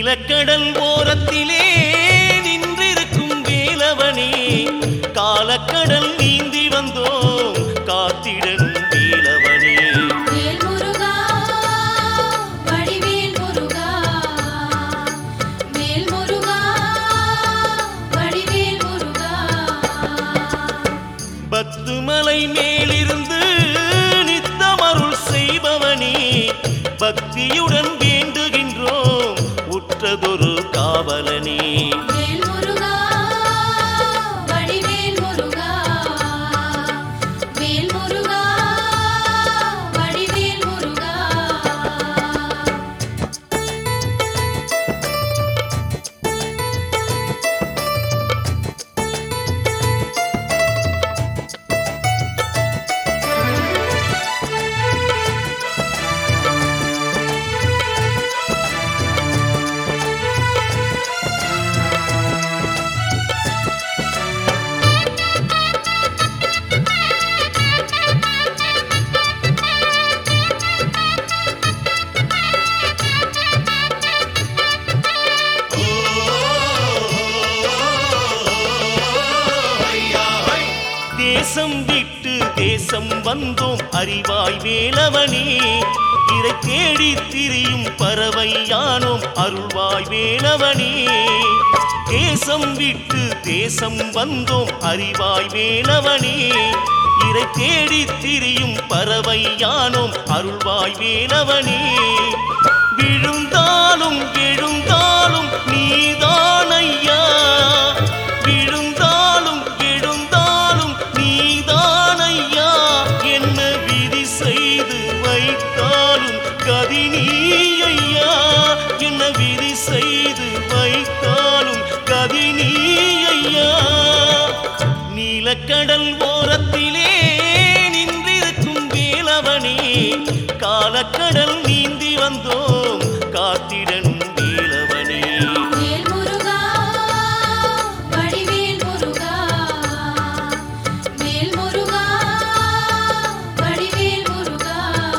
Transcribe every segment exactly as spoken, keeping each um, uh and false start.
நீலக்கடல் ஓரத்திலே நின்றிருக்கும் வேலவனே, காலக்கடல் நீந்தி வந்தோம் காத்திடனும் வேலவனே. வேல் முருகா வடிவேல் முருகா, வேல் முருகா வடிவேல் முருகா. பத்து மலை மேலிருந்து நித்தமருள் செய்பவனே, பக்தியுடன் வேண்டுகின்றோம் உற்றதொரு காவலனே. வேல் முருகா வடிவேல் முருகா, வேல் முருகா வடிவேல் முருகா. தேசம் விட்டு தேசம் வந்தோம் அறிவாய் வேலவனே, இறை தேடி திரியும் பறவையானோம் அருள்வாய் வேலவனே. தேசம் விட்டு தேசம் வந்தோம் அறிவாய் வேலவனே, இறை தேடி திரியும் பறவையானோம் அருள்வாய் வேலவனே. விழுந்தாலும் எழுந்தாலும் நீதான் ஐயா, விழுந்தாலும் எழுந்தாலும் நீதான் ஐயா, என்ன விதி செய்து வைத்தாலும் கதி நீ ஐயா, என்ன விதி செய்து வைத்தாலும் கதி நீ ஐயா. நீலக்கடல் ஓரத்திலே நின்றிருக்கும் வேலவனே, காலக்கடல் நீந்தி வந்தோம் காத்திடனும் வேலவனே. வேல் முருகா வடிவேல் முருகா, வேல் முருகா வடிவேல் முருகா.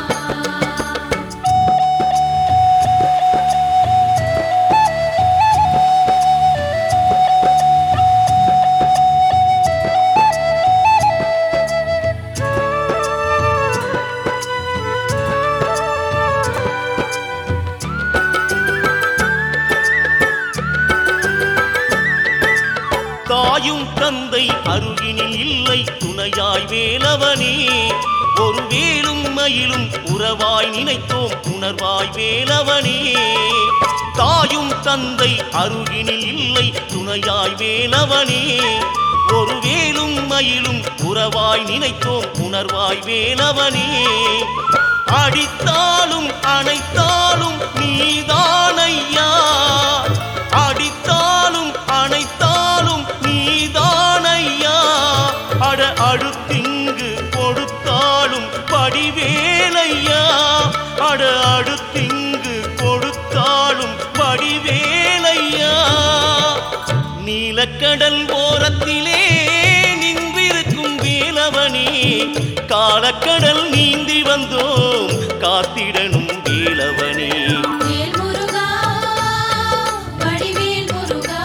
தாயும் தந்தை அருகினில் இல்லை துணையாய் வேலவனே, ஒரு வேலும் மயிலும் உறவாய் நினைத்தோம் உணர்வாய் வேலவனே. தாயும் தந்தை அருகினில் இல்லை துணையாய் வேலவனே, ஒரு வேலும் மயிலும் உறவாய் நினைத்தோம் உணர்வாய் வேலவனே. அடித்தாலும் அணைத்தாலும் நீதான் ஐயா, அடித்தாலும் அணைத்தாலும் நீதான் ஐயா, அட அடுத்திங்கு கொடுத்தாலும் படிவேலையா, அட அடுத்திங்கு கொடுத்தாலும் படிவேலையா. நீலக்கடல் ஓரத்திலே நின்றிருக்கும் வேலவனே, காலக்கடல் நீந்தி வந்தோம் காத்திடனும் வேலவனே. வேல் முருகா வடிவேல் முருகா,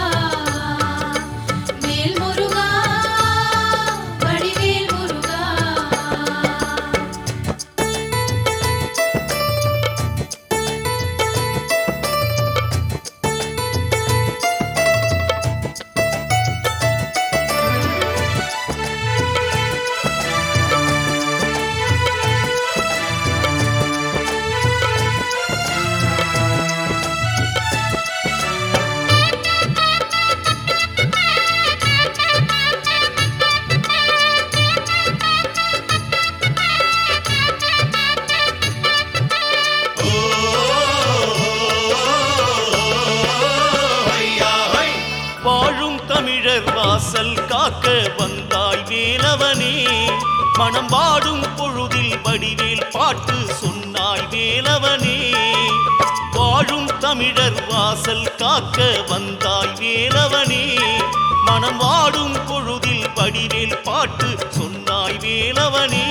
வேல் முருகா வடிவேல் முருகா. வாழும் தமிழர் வாசல் காக்க வந்தாய் வேலவனே, மனம் வாடும் பொழுதில் வடிவேல் பாட்டு சொன்னாய் வேலவனே. வாழும் தமிழர் வாசல் காக்க வந்தாய் வேலவனே, மனம் வாடும் பொழுதில் வடிவேல் பாட்டு சொன்னாய் வேலவனே.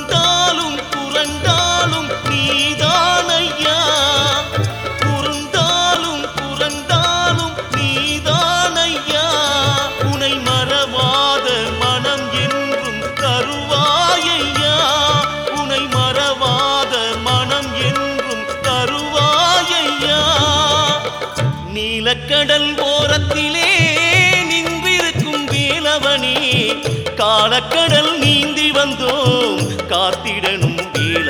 உருண்டாலும் புரண்டாலும் நீதான் ஐயா, உருண்டா நீலக்கடல் ஓரத்திலே நின்றிருக்கும் வேலவனே, காலக்கடல் நீந்தி வந்தோம் காத்திடனும் வேலவனே.